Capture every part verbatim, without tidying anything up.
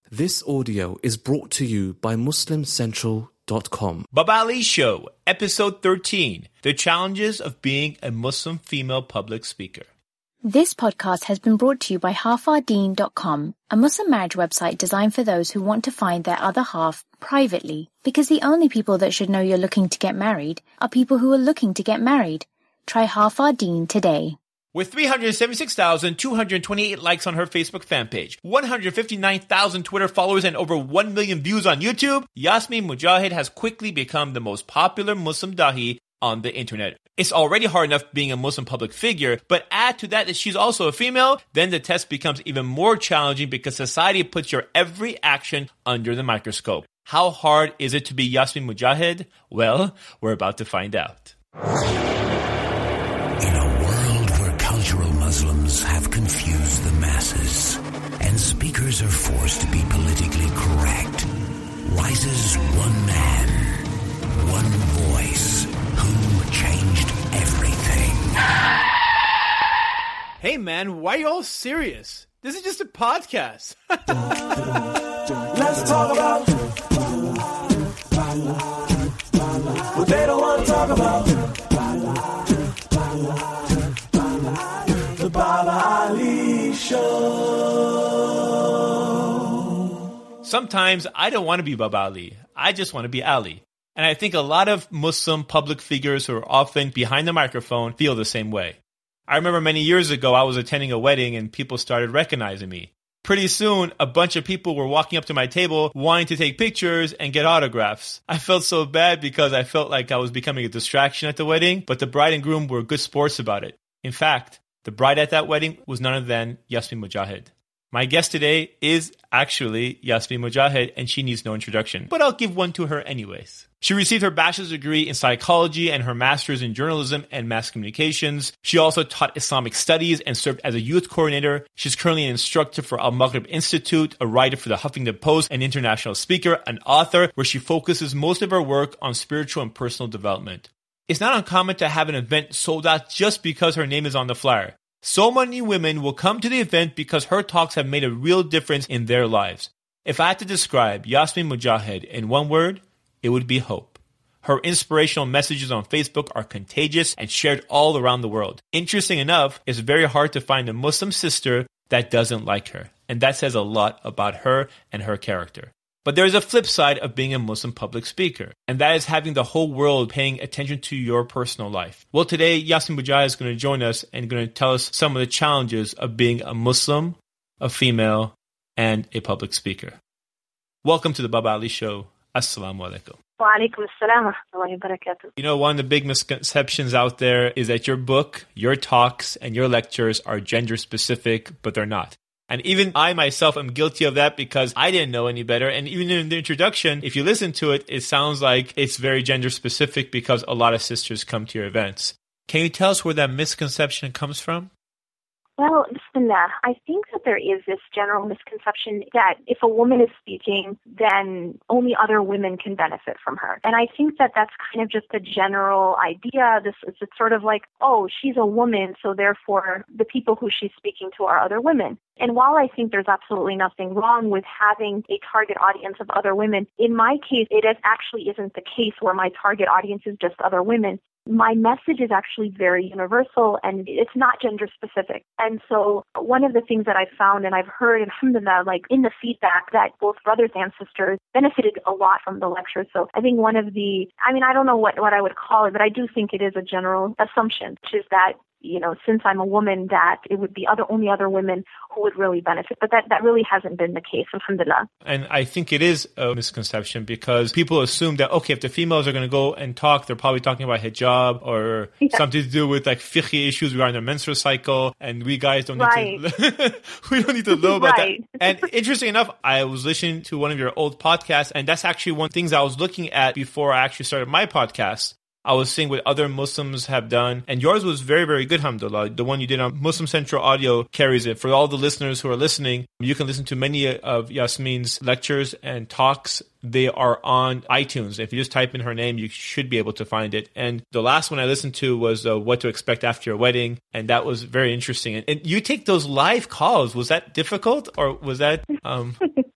This audio is brought to you by Muslim Central dot com. Baba Ali Show, Episode thirteen, The Challenges of Being a Muslim Female Public Speaker. This podcast has been brought to you by half our deen dot com, a Muslim marriage website designed for those who want to find their other half privately, because the only people that should know you're looking to get married are people who are looking to get married. Try Half Our Deen today. With three hundred seventy-six thousand two hundred twenty-eight likes on her Facebook fan page, one hundred fifty-nine thousand Twitter followers, and over one million views on YouTube, Yasmin Mogahed has quickly become the most popular Muslim dahi on the internet. It's already hard enough being a Muslim public figure, but add to that that she's also a female, then the test becomes even more challenging because society puts your every action under the microscope. How hard is it to be Yasmin Mogahed? Well, we're about to find out. In a world where cultural Muslims have confused the masses and speakers are forced to be politically correct, rises one man, one voice who changed everything. Hey man, why are you all serious? This is just a podcast. Let's talk about what they don't want to talk about. The Baba Ali Show. Sometimes I don't want to be Baba Ali. I just want to be Ali. And I think a lot of Muslim public figures who are often behind the microphone feel the same way. I remember many years ago, I was attending a wedding and people started recognizing me. Pretty soon, a bunch of people were walking up to my table wanting to take pictures and get autographs. I felt so bad because I felt like I was becoming a distraction at the wedding, but the bride and groom were good sports about it. In fact, the bride at that wedding was none other than Yasmin Mogahed. My guest today is actually Yasmin Mogahed, and she needs no introduction, but I'll give one to her anyways. She received her bachelor's degree in psychology and her master's in journalism and mass communications. She also taught Islamic studies and served as a youth coordinator. She's currently an instructor for Al-Maghrib Institute, a writer for the Huffington Post, an international speaker, an author, where she focuses most of her work on spiritual and personal development. It's not uncommon to have an event sold out just because her name is on the flyer. So many women will come to the event because her talks have made a real difference in their lives. If I had to describe Yasmin Mogahed in one word, it would be hope. Her inspirational messages on Facebook are contagious and shared all around the world. Interesting enough, it's very hard to find a Muslim sister that doesn't like her, and that says a lot about her and her character. But there is a flip side of being a Muslim public speaker, and that is having the whole world paying attention to your personal life. Well, today, Yasmin Mogahed is going to join us and going to tell us some of the challenges of being a Muslim, a female, and a public speaker. Welcome to the Baba Ali Show. Assalamu alaikum. Wa alaikum assalam wa rahmatullahi wa barakatuh. You know, one of the big misconceptions out there is that your book, your talks, and your lectures are gender specific, but they're not. And even I myself am guilty of that because I didn't know any better. And even in the introduction, if you listen to it, it sounds like it's very gender specific because a lot of sisters come to your events. Can you tell us where that misconception comes from? Well, bismillah, I think that there is this general misconception that if a woman is speaking, then only other women can benefit from her. And I think that that's kind of just a general idea. This is it's sort of like, oh, she's a woman, so therefore the people who she's speaking to are other women. And while I think there's absolutely nothing wrong with having a target audience of other women, in my case, it is actually isn't the case where my target audience is just other women. My message is actually very universal and it's not gender specific. And so one of the things that I've found and I've heard, alhamdulillah, like in the feedback that both brothers and sisters benefited a lot from the lecture. So I think one of the, I mean, I don't know what, what I would call it, but I do think it is a general assumption, which is that, you know, since I'm a woman, that it would be other only other women who would really benefit. But that, that really hasn't been the case, alhamdulillah. And I think it is a misconception because people assume that, okay, if the females are going to go and talk, they're probably talking about hijab or yeah. something to do with like fiqh issues regarding their menstrual cycle. And we guys don't need right. to, we don't need to know about right. that. And interesting enough, I was listening to one of your old podcasts, and that's actually one of the things I was looking at before I actually started my podcast. I was seeing what other Muslims have done, and yours was very, very good, alhamdulillah. The one you did on Muslim Central Audio carries it. For all the listeners who are listening, you can listen to many of Yasmin's lectures and talks. They are on iTunes. If you just type in her name, you should be able to find it. And the last one I listened to was uh, What to Expect After Your Wedding, and that was very interesting. And, and you take those live calls. Was that difficult, or was that... Um...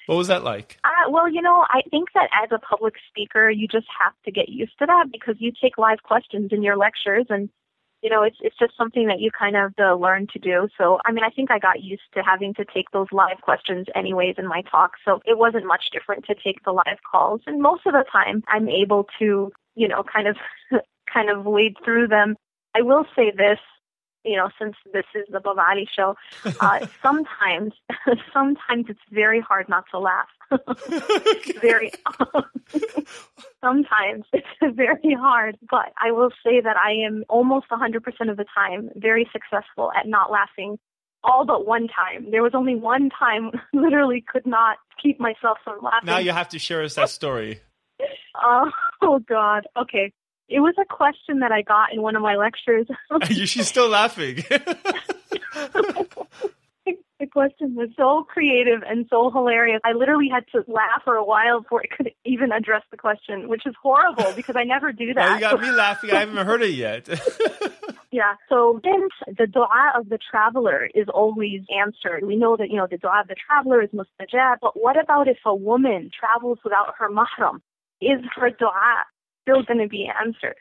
What was that like? Uh, well, you know, I think that as a public speaker, you just have to get used to that because you take live questions in your lectures and, you know, it's it's just something that you kind of uh, learn to do. So, I mean, I think I got used to having to take those live questions anyways in my talk. So it wasn't much different to take the live calls. And most of the time, I'm able to, you know, kind of kind of wade through them. I will say this, you know, since this is the Baba Ali show, uh, sometimes, sometimes it's very hard not to laugh. very, sometimes it's very hard, but I will say that I am almost one hundred percent of the time very successful at not laughing. All but one time. There was only one time, literally could not keep myself from laughing. Now you have to share us that story. Uh, oh, God. Okay. It was a question that I got in one of my lectures. She's still laughing. The question was so creative and so hilarious. I literally had to laugh for a while before I could even address the question, which is horrible because I never do that. Well, you got me laughing. I haven't heard it yet. Yeah, so since the dua of the traveler is always answered, we know that, you know, the dua of the traveler is mustajab, but what about if a woman travels without her mahram? Is her dua still going to be answered?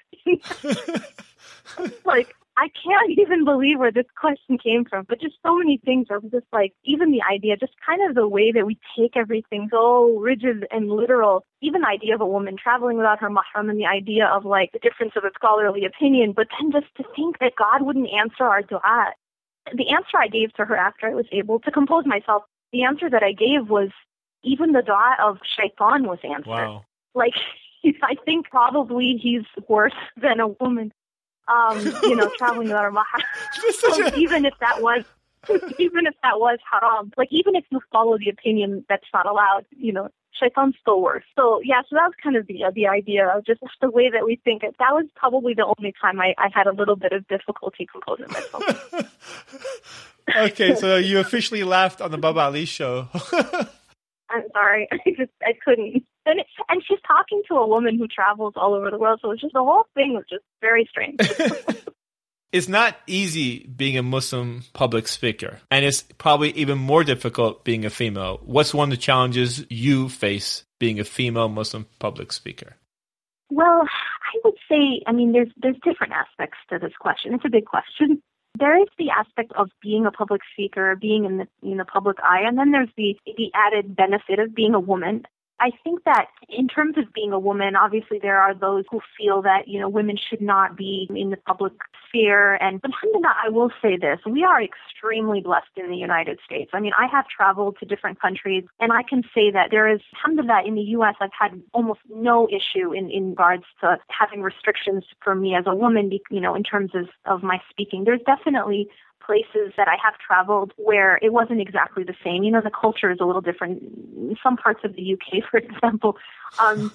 Like, I can't even believe where this question came from, but just so many things are just like, even the idea, just kind of the way that we take everything so rigid and literal, even the idea of a woman traveling without her mahram and the idea of like the difference of a scholarly opinion, but then just to think that God wouldn't answer our dua. The answer I gave to her after I was able to compose myself, the answer that I gave was even the dua of shaitan was answered. Wow. Like, I think probably he's worse than a woman. Um, you know, traveling without a mahram. So a... even if that was, even if that was haram, like even if you follow the opinion that's not allowed, you know, shaitan's still worse. So yeah, so that was kind of the uh, the idea of just the way that we think it. That was probably the only time I, I had a little bit of difficulty composing myself. Okay, so you officially laughed on the Baba Ali show. I'm sorry, I just I couldn't. And, and she's talking to a woman who travels all over the world, so it's just the whole thing was just very strange. It's not easy being a Muslim public speaker, and it's probably even more difficult being a female. What's one of the challenges you face being a female Muslim public speaker? Well, I would say, I mean, there's there's different aspects to this question. It's a big question. There is the aspect of being a public speaker, being in the in the public eye, and then there's the the added benefit of being a woman. I think that in terms of being a woman, obviously there are those who feel that, you know, women should not be in the public sphere. And alhamdulillah, I will say this, we are extremely blessed in the United States. I mean, I have traveled to different countries, and I can say that there is, alhamdulillah, in the U S, I've had almost no issue in, in regards to having restrictions for me as a woman, you know, in terms of, of my speaking. There's definitely places that I have traveled where it wasn't exactly the same. You know, the culture is a little different in some parts of the U K, for example. Um,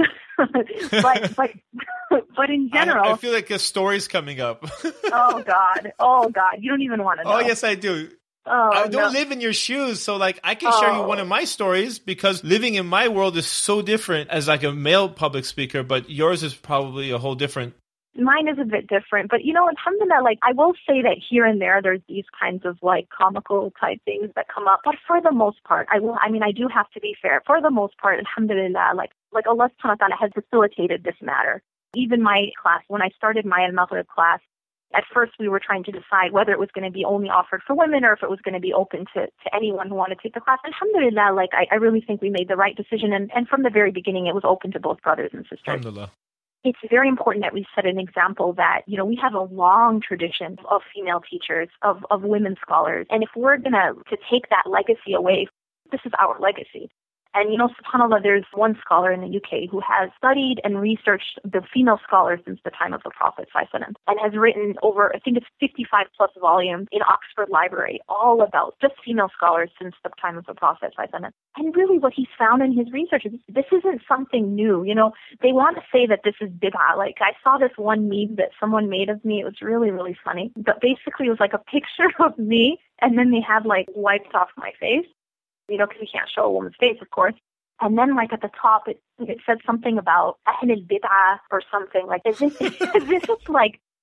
but, but, but in general... I, I feel like a story's coming up. Oh, God. Oh, God. You don't even want to know. Oh, yes, I do. Oh, I don't no. live in your shoes, so like I can share oh. you one of my stories because living in my world is so different as like a male public speaker, but yours is probably a whole different... Mine is a bit different, but you know, alhamdulillah, like I will say that here and there, there's these kinds of like comical type things that come up. But for the most part, I will, I mean, I do have to be fair. For the most part, alhamdulillah, like, like Allah subhanahu wa ta'ala has facilitated this matter. Even my class, when I started my Al-Maghrib class, at first we were trying to decide whether it was going to be only offered for women or if it was going to be open to, to anyone who wanted to take the class. Alhamdulillah, like I, I really think we made the right decision. And, and from the very beginning, it was open to both brothers and sisters. Alhamdulillah. It's very important that we set an example that, you know, we have a long tradition of female teachers, of, of women scholars. And if we're going to to take that legacy away, this is our legacy. And, you know, subhanAllah, there's one scholar in the U K who has studied and researched the female scholars since the time of the Prophet ﷺ, and has written over, I think it's fifty-five plus volumes in Oxford Library, all about just female scholars since the time of the Prophet ﷺ. And really what he's found in his research is this isn't something new. You know, they want to say that this is bid'ah. Like I saw this one meme that someone made of me. It was really, really funny. But basically it was like a picture of me, and then they had like wiped off my face. You know, because we can't show a woman's face, of course. And then, like, at the top, it, it said something about Ahl al-Bid'ah or something. Like, as if, as if it's, like,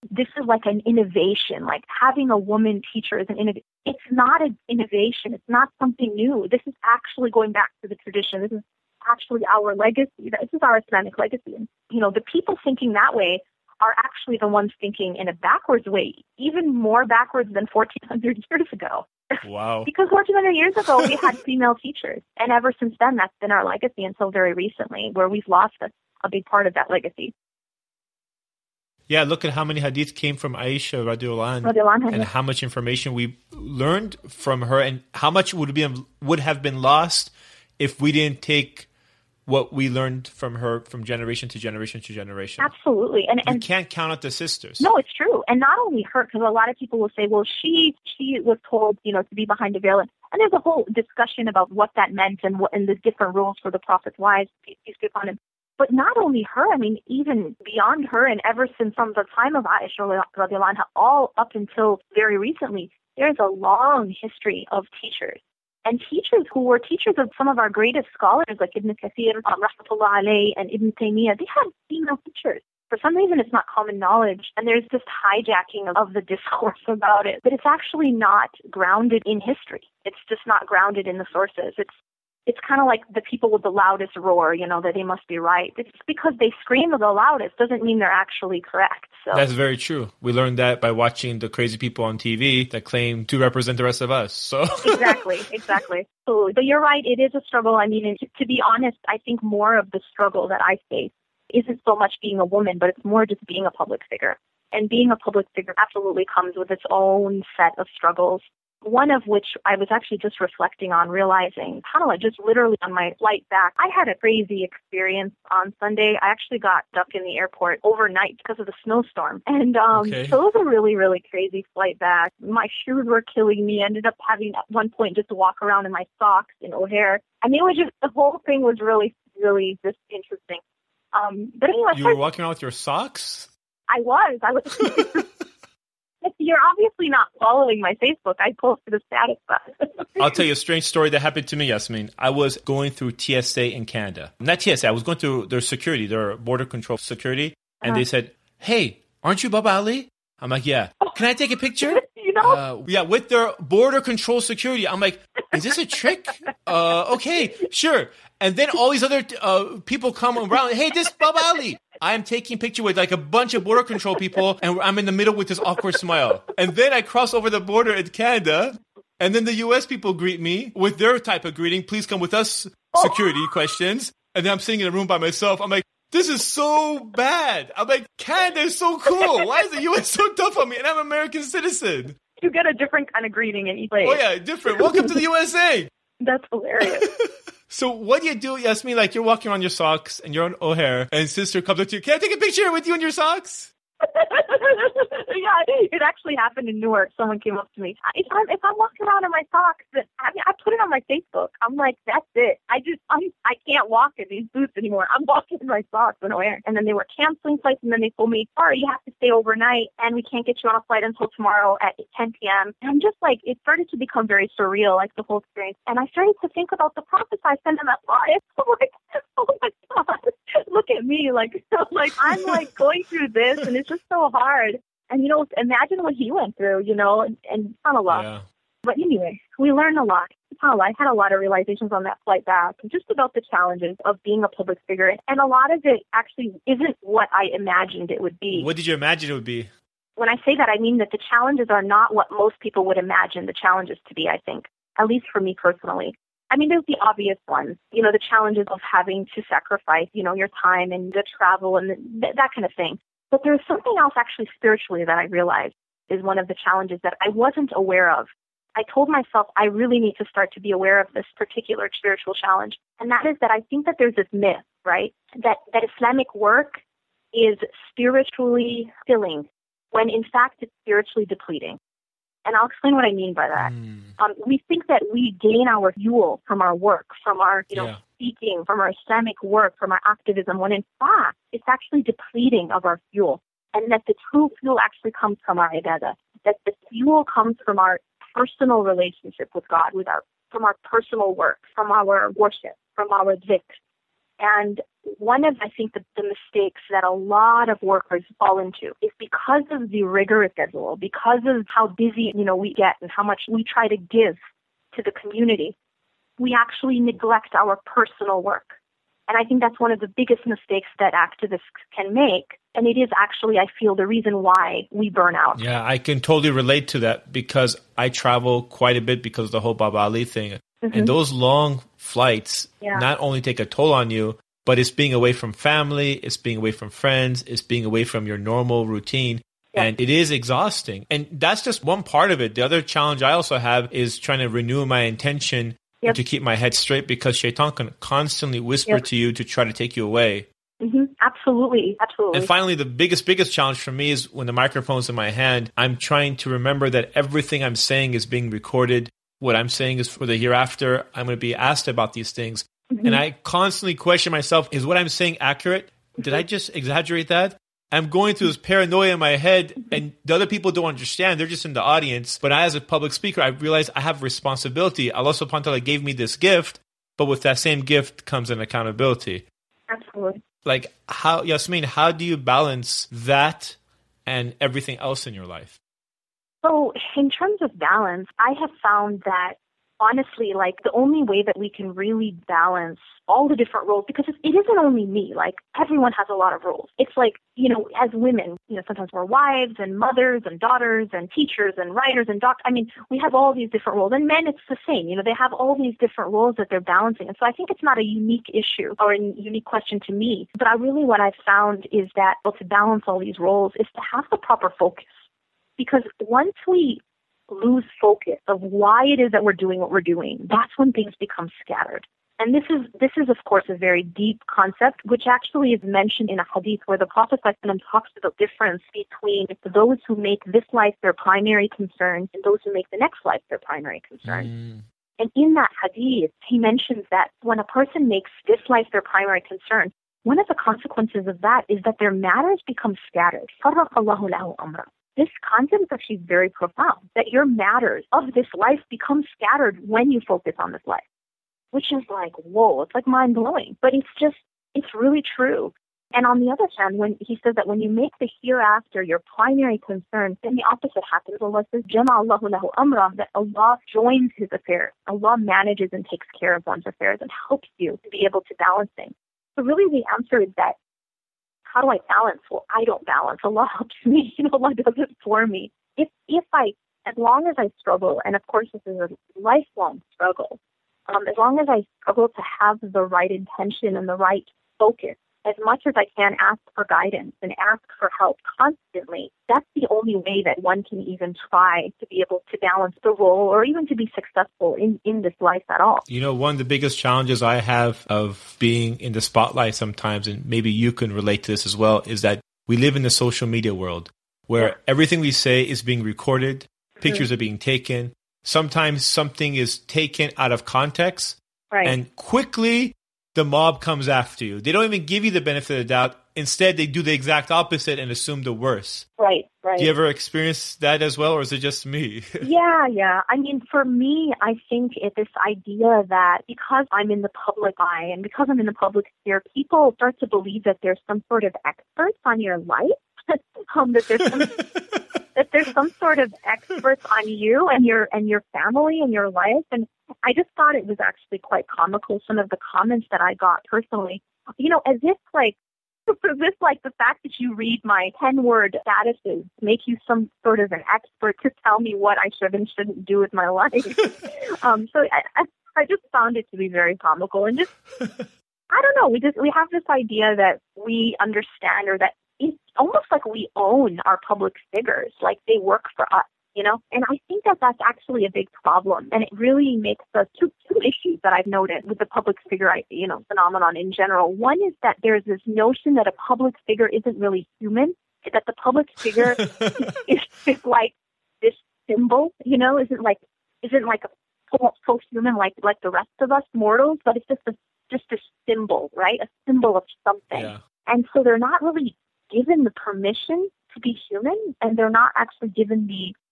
this is like an innovation, like having a woman teacher is an innovation. It's not an innovation. It's not something new. This is actually going back to the tradition. This is actually our legacy. This is our Islamic legacy. And, you know, the people thinking that way are actually the ones thinking in a backwards way, even more backwards than fourteen hundred years ago. Wow. Because fourteen hundred years ago, we had female teachers. And ever since then, that's been our legacy until very recently, where we've lost a, a big part of that legacy. Yeah, look at how many hadith came from Aisha radiallahu anha, Radiallahu anha, and yeah. how much information we learned from her, and how much would be would have been lost if we didn't take what we learned from her from generation to generation to generation. Absolutely. And, you and can't count out the sisters. No, it's true. And not only her, because a lot of people will say, well, she she was told, you know, to be behind a veil. And, and there's a whole discussion about what that meant and what and the different rules for the Prophet's wives, peace be upon him. But not only her, I mean, even beyond her and ever since from the time of Aisha radiallahu anha, all up until very recently, there's a long history of teachers. And teachers who were teachers of some of our greatest scholars, like Ibn Kathir, um, Rahmatullah alayhi, and Ibn Taymiyyah, they had female teachers. For some reason, it's not common knowledge, and there's this hijacking of, of the discourse about it. But it's actually not grounded in history. It's just not grounded in the sources. It's It's kind of like the people with the loudest roar, you know, that they must be right. It's because they scream the loudest doesn't mean they're actually correct. So that's very true. We learned that by watching the crazy people on T V that claim to represent the rest of us. So exactly, exactly. So, but you're right. It is a struggle. I mean, to, to be honest, I think more of the struggle that I face isn't so much being a woman, but it's more just being a public figure. And being a public figure absolutely comes with its own set of struggles. One of which I was actually just reflecting on, realizing, subhanAllah, just literally on my flight back, I had a crazy experience on Sunday. I actually got stuck in the airport overnight because of the snowstorm. And um, okay. so it was a really, really crazy flight back. My shoes were killing me. I ended up having at one point just to walk around in my socks in O'Hare. I mean, it was just, the whole thing was really, really just interesting. Um, but anyway, you were walking around with your socks? I was. I was. You're obviously not following my Facebook. I posted a status but I'll tell you a strange story that happened to me, Yasmin. I was going through T S A in Canada. Not T S A. I was going through their security, their border control security. And uh-huh. they said, hey, aren't you Baba Ali? I'm like, yeah. Can I take a picture? You know? Uh, yeah, with their border control security. I'm like, is this a trick? Uh, okay, sure. And then all these other uh, people come around. Hey, this Baba Ali. I'm taking picture with like a bunch of border control people, and I'm in the middle with this awkward smile. And then I cross over the border in Canada, and then the U S people greet me with their type of greeting. Please come with us. Security oh. questions. And then I'm sitting in a room by myself. I'm like, this is so bad. I'm like, Canada is so cool. Why is the U S so tough on me? And I'm an American citizen. You get a different kind of greeting in each place. Oh yeah, different. Welcome to the U S A. That's hilarious. So what do you do, Yasmin? Like you're walking around your socks and you're on O'Hare and sister comes up to you. Can I take a picture with you in your socks? Yeah, it actually happened in Newark. Someone came up to me. If I'm if I'm walking around in my socks, I mean, I put it on my Facebook. I'm like, that's it. I just I'm I can't walk in these boots anymore. I'm walking in my socks and O'Hare. And then they were canceling flights, and then they told me, sorry, you have to stay overnight, and we can't get you on a flight until tomorrow at ten p.m. And I'm just like, it started to become very surreal, like the whole experience. And I started to think about the prophets I sent him that flight. I'm like, oh my God, look at me, like like I'm like going through this, and it's just so hard. And, you know, imagine what he went through, you know, and, and not a lot. Yeah. But anyway, we learned a lot. I had a lot of realizations on that flight back, just about the challenges of being a public figure. And a lot of it actually isn't what I imagined it would be. What did you imagine it would be? When I say that, I mean that the challenges are not what most people would imagine the challenges to be, I think, at least for me personally. I mean, there's the obvious ones, you know, the challenges of having to sacrifice, you know, your time and the travel and the, that kind of thing. But there's something else actually spiritually that I realized is one of the challenges that I wasn't aware of. I told myself I really need to start to be aware of this particular spiritual challenge. And that is that I think that there's this myth, right, that, that Islamic work is spiritually filling when in fact it's spiritually depleting. And I'll explain what I mean by that. Mm. Um, we think that we gain our fuel from our work, from our, you know, yeah. speaking, from our Islamic work, from our activism, when in fact it's actually depleting of our fuel. And that the true fuel actually comes from our ibadah. That the fuel comes from our personal relationship with God, with our, from our personal work, from our worship, from our dhikr. And one of, I think, the, the mistakes that a lot of workers fall into is because of the rigorous schedule, because of how busy, you know, we get and how much we try to give to the community, we actually neglect our personal work. And I think that's one of the biggest mistakes that activists can make. And it is actually, I feel, the reason why we burn out. Yeah, I can totally relate to that because I travel quite a bit because of the whole Baba Ali thing. Mm-hmm. And those long flights yeah. not only take a toll on you, but it's being away from family, it's being away from friends, it's being away from your normal routine. Yeah. And it is exhausting. And that's just one part of it. The other challenge I also have is trying to renew my intention Yep. to keep my head straight because shaitan can constantly whisper yep. to you to try to take you away. Mm-hmm. Absolutely. Absolutely. And finally, the biggest, biggest challenge for me is when the microphone's in my hand, I'm trying to remember that everything I'm saying is being recorded. What I'm saying is for the hereafter. I'm going to be asked about these things. Mm-hmm. And I constantly question myself, is what I'm saying accurate? Mm-hmm. Did I just exaggerate that? I'm going through this paranoia in my head, and the other people don't understand. They're just in the audience. But I, as a public speaker, I realize I have responsibility. Allah subhanahu wa ta'ala gave me this gift, but with that same gift comes an accountability. Absolutely. Like, how, Yasmin, how do you balance that and everything else in your life? So in terms of balance, I have found that honestly, like the only way that we can really balance all the different roles, because it isn't only me, like everyone has a lot of roles. It's like, you know, as women, you know, sometimes we're wives and mothers and daughters and teachers and writers and doctors. I mean, we have all these different roles. And men, it's the same. You know, they have all these different roles that they're balancing. And so I think it's not a unique issue or a unique question to me. But I really, what I've found is that well, to balance all these roles is to have the proper focus. Because once we lose focus of why it is that we're doing what we're doing, that's when things become scattered. And this is, this is of course, a very deep concept, which actually is mentioned in a hadith where the Prophet ﷺ talks about the difference between those who make this life their primary concern and those who make the next life their primary concern. Mm. And in that hadith, he mentions that when a person makes this life their primary concern, one of the consequences of that is that their matters become scattered. فَرَّقَ اللَّهُ لَهُ أَمْرًا. This concept is actually very profound, that your matters of this life become scattered when you focus on this life, which is like, whoa, it's like mind-blowing. But it's just, it's really true. And on the other hand, when he says that when you make the hereafter your primary concern, then the opposite happens. Allah says, جَمَعَ اللَّهُ لَهُ أَمْرًا, that Allah joins his affairs. Allah manages and takes care of one's affairs and helps you to be able to balance things. So really the answer is that, how do I balance? Well, I don't balance. Allah helps me. You know, Allah does it for me. If if I, as long as I struggle, and of course this is a lifelong struggle, um, as long as I struggle to have the right intention and the right focus, as much as I can ask for guidance and ask for help constantly, that's the only way that one can even try to be able to balance the role or even to be successful in, in this life at all. You know, one of the biggest challenges I have of being in the spotlight sometimes, and maybe you can relate to this as well, is that we live in the social media world where yeah. everything we say is being recorded, pictures mm-hmm. are being taken. Sometimes something is taken out of context right. and quickly the mob comes after you. They don't even give you the benefit of the doubt. Instead, they do the exact opposite and assume the worst. Right, right. Do you ever experience that as well, or is it just me? yeah, yeah. I mean, for me, I think it's this idea that because I'm in the public eye and because I'm in the public sphere, people start to believe that there's some sort of experts on your life, um, that there's some... that there's some sort of experts on you and your and your family and your life. And I just thought it was actually quite comical, some of the comments that I got personally. You know, as if like, as if like the fact that you read my ten-word statuses make you some sort of an expert to tell me what I should and shouldn't do with my life. um, so I, I, I just found it to be very comical. And just, I don't know, we just we have this idea that we understand, or that it's almost like we own our public figures, like they work for us, you know? And I think that that's actually a big problem. And it really makes us two, two issues that I've noted with the public figure, you know, phenomenon in general. One is that there's this notion that a public figure isn't really human, that the public figure is, is like this symbol, you know, isn't like, isn't like a full human like, like the rest of us mortals, but it's just a, just a symbol, right? A symbol of something. Yeah. And so they're not really given the permission to be human, and they're not actually given the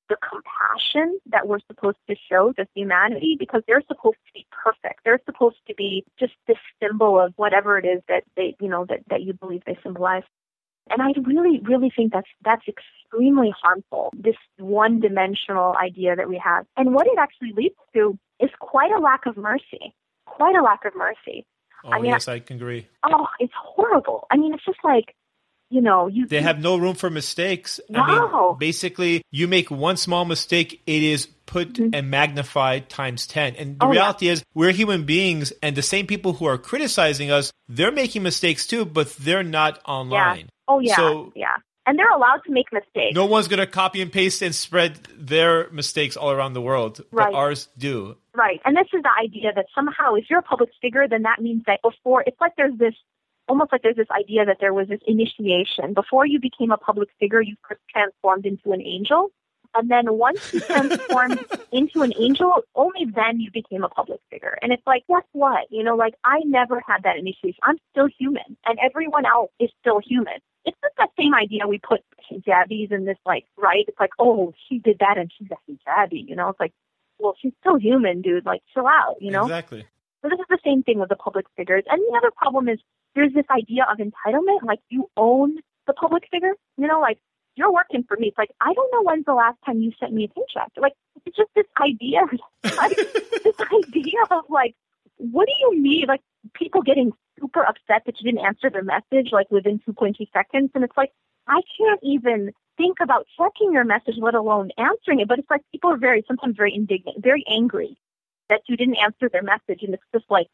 the compassion that we're supposed to show to humanity, because they're supposed to be perfect. They're supposed to be just this symbol of whatever it is that they, you know, that, that you believe they symbolize. And I really, really think that's that's extremely harmful, this one-dimensional idea that we have. And what it actually leads to is quite a lack of mercy, quite a lack of mercy. Oh, I mean, yes, I can agree. Oh, it's horrible. I mean, it's just like, you know, you they you, have no room for mistakes. No. I mean, basically, you make one small mistake, it is put mm-hmm. and magnified times ten. And the oh, reality yeah. is, we're human beings, and the same people who are criticizing us, they're making mistakes too, but they're not online. Yeah. Oh, yeah, so, yeah. And they're allowed to make mistakes. No one's going to copy and paste and spread their mistakes all around the world, right. but ours do. Right. And this is the idea that somehow if you're a public figure, then that means that before, it's like there's this, almost like there's this idea that there was this initiation. Before you became a public figure, you first transformed into an angel. And then once you transformed into an angel, only then you became a public figure. And it's like, guess what? You know, like, I never had that initiation. I'm still human, and everyone else is still human. It's just that same idea we put hijabis in this, like, right? It's like, oh, she did that and she's a hijabi, you know? It's like, well, she's still human, dude. Like, chill out, you know? Exactly. So this is the same thing with the public figures. And the other problem is there's this idea of entitlement, like you own the public figure, you know, like, you're working for me. It's like, I don't know when's the last time you sent me a paycheck. Like, it's just this idea, like, this idea of, like, what do you mean? Like, people getting super upset that you didn't answer their message, like, within two point two seconds. And it's like, I can't even think about checking your message, let alone answering it. But it's like people are very, sometimes very indignant, very angry that you didn't answer their message. And it's just like,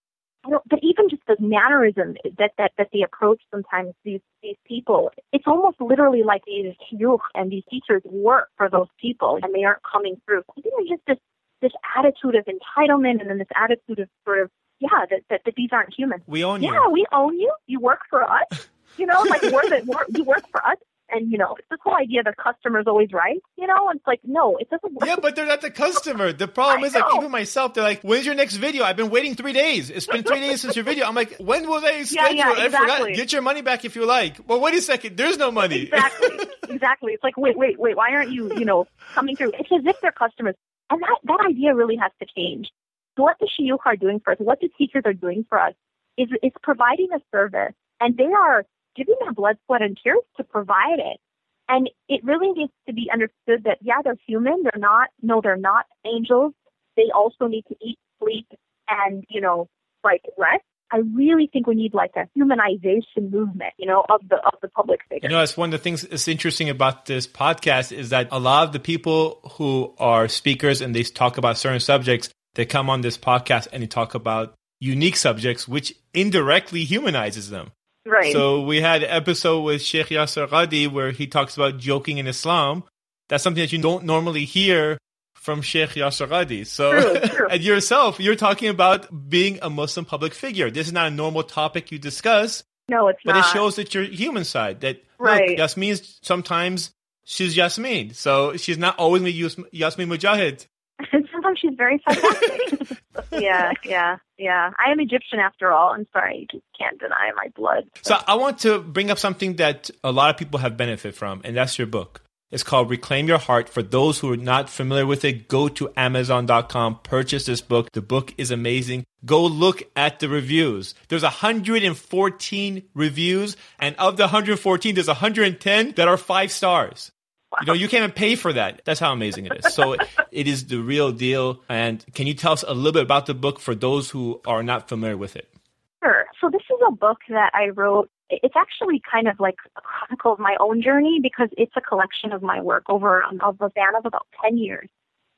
I don't, but even just the mannerism that, that, that they approach sometimes these, these people, it's almost literally like these shuyukh and these teachers work for those people and they aren't coming through. I think there's just this, this attitude of entitlement and then this attitude of sort of, yeah, that, that, that these aren't human. We own yeah, you. Yeah, we own you. You work for us. You know, like, we're the, we're, you work for us. And, you know, it's this whole idea that customer's always right, you know, and it's like, no, it doesn't work. Yeah, but they're not the customer. The problem I is, like, know. even myself, they're like, when's your next video? I've been waiting three days. It's been three days since your video. I'm like, when will they schedule? Yeah, yeah, I exactly. forgot. Get your money back if you like. Well, wait a second. There's no money. Exactly. Exactly. It's like, wait, wait, wait. Why aren't you, you know, coming through? It's as if they're customers. And that, that idea really has to change. So what the shuyukh are doing for us, what the teachers are doing for us, is, is providing a service. And they are giving their blood, sweat, and tears to provide it. And it really needs to be understood that, yeah, they're human. They're not, no, they're not angels. They also need to eat, sleep, and, you know, like, rest. I really think we need, like, a humanization movement, you know, of the of the public figure. You know, that's one of the things that's interesting about this podcast is that a lot of the people who are speakers and they talk about certain subjects, they come on this podcast and they talk about unique subjects, which indirectly humanizes them. Right. So we had an episode with Sheikh Yasser Ghadi where he talks about joking in Islam. That's something that you don't normally hear from Sheikh Yasser Ghadi. So, true, true. And yourself, you're talking about being a Muslim public figure. This is not a normal topic you discuss. No, it's but not. But it shows that you're human side. That, right. Look, Yasmin, sometimes she's Yasmin. So she's not always Yasmin Mujahid. Sometimes she's very sarcastic. yeah, yeah, yeah. I am Egyptian after all. I'm sorry. You just can't deny my blood. So. so I want to bring up something that a lot of people have benefited from, and that's your book. It's called Reclaim Your Heart. For those who are not familiar with it, go to amazon dot com, purchase this book. The book is amazing. Go look at the reviews. There's one hundred fourteen reviews, and of the one hundred fourteen, there's one hundred ten that are five stars. Wow. You know, you can't even pay for that. That's how amazing it is. So it is the real deal. And can you tell us a little bit about the book for those who are not familiar with it? Sure. So this is a book that I wrote. It's actually kind of like a chronicle of my own journey because it's a collection of my work over um, a span of about ten years.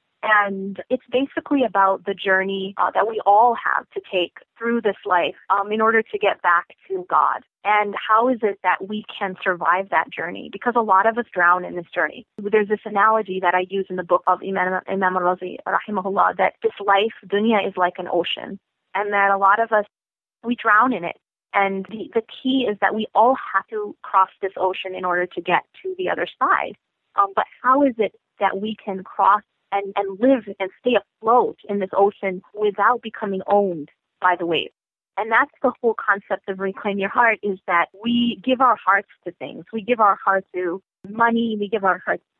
And it's basically about the journey uh, that we all have to take through this life um, in order to get back to God. And how is it that we can survive that journey? Because a lot of us drown in this journey. There's this analogy that I use in the book of Imam, Imam Razi, rahimahullah, that this life, dunya, is like an ocean. And that a lot of us, we drown in it. And the, the key is that we all have to cross this ocean in order to get to the other side. Um, but how is it that we can cross and, and live and stay afloat in this ocean without becoming owned by the waves? And that's the whole concept of Reclaim Your Heart, is that we give our hearts to things. We give our heart to money. We give our hearts to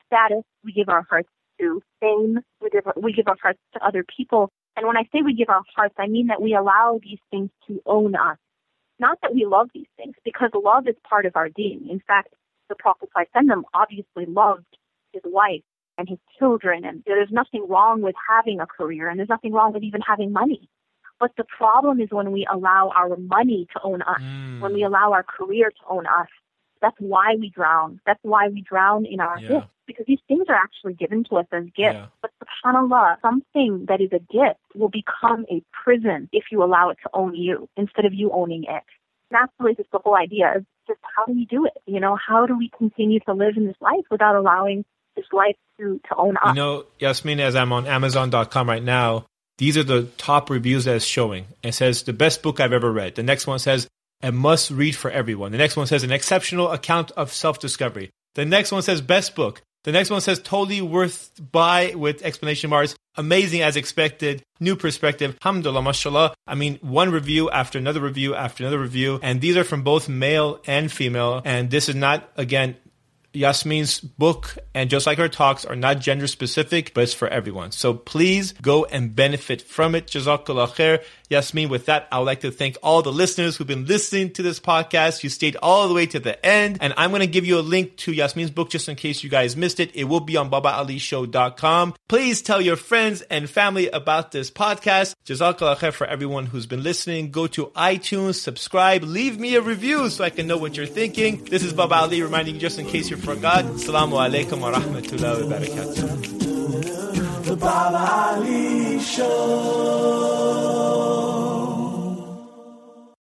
status, we give our hearts to fame, we give, we give our hearts to other people. And when I say we give our hearts, I mean that we allow these things to own us. Not that we love these things, because love is part of our deen. In fact, the Prophet ﷺ obviously loved his wife and his children, and there's nothing wrong with having a career, and there's nothing wrong with even having money. But the problem is when we allow our money to own us, mm. when we allow our career to own us. That's why we drown. That's why we drown in our yeah. gifts, because these things are actually given to us as gifts. Yeah. But subhanAllah, something that is a gift will become a prison if you allow it to own you instead of you owning it. That's really just the whole idea of just how do we do it? You know, how do we continue to live in this life without allowing this life to, to own us? You know, Yasmin, as I'm on Amazon dot com right now, these are the top reviews that it's showing. It says, the best book I've ever read. The next one says, a must read for everyone. The next one says, an exceptional account of self-discovery. The next one says, best book. The next one says, totally worth buy with explanation marks. Amazing as expected. New perspective. Alhamdulillah, mashallah. I mean, one review after another review after another review. And these are from both male and female. And this is not, again, Yasmin's book, and just like her talks, are not gender specific, but it's for everyone. So please go and benefit from it. Jazakallah khair. Yasmin, with that, I would like to thank all the listeners who've been listening to this podcast. You stayed all the way to the end. And I'm going to give you a link to Yasmin's book just in case you guys missed it. It will be on baba ali show dot com. Please tell your friends and family about this podcast. Jazakallah khair for everyone who's been listening. Go to iTunes, subscribe, leave me a review so I can know what you're thinking. This is Baba Ali reminding you just in case you forgot. Assalamu alaikum wa rahmatullahi wa barakatuh. The Baba Ali Show.